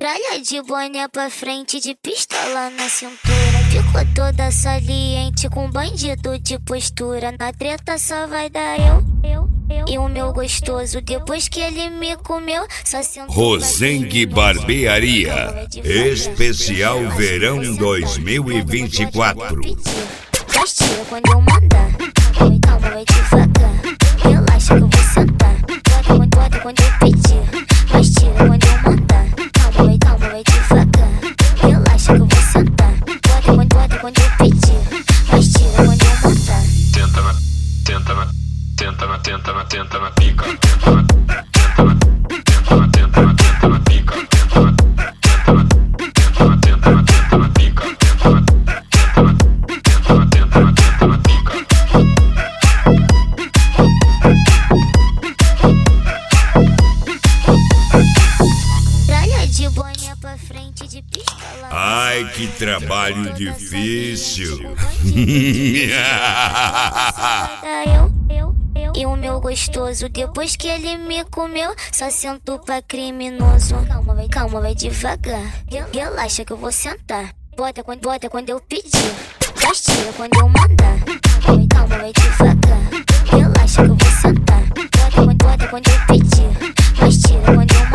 Tralha de boné pra frente, de pistola na cintura. Ficou toda saliente com bandido de postura. Na treta só vai dar eu e o meu gostoso. Depois que ele me comeu, só sentou. Rosengue Barbearia, especial verão 2024. Mas tira quando eu mandar. Calma, vai devagar. Relaxa que eu vou sentar. Bota quando eu pedir. Mas tira quando eu mandar. Calma, vai devagar. Relaxa que eu vou sentar. Bota quando eu pedir. Mas tira quando eu mandar. Tenta na pica. Tenta na pica. Tralha de boné pra frente, de pistola. Ai, que trabalho difícil. Eu e o meu gostoso. Depois que ele me comeu, só sento pra criminoso. Calma, vai devagar. Relaxa que eu vou sentar. Bota quando eu pedir. Mas tira quando eu mandar. Calma, vai devagar. Relaxa que eu vou sentar. Bota quando eu pedir. Mas tira quando eu mandar.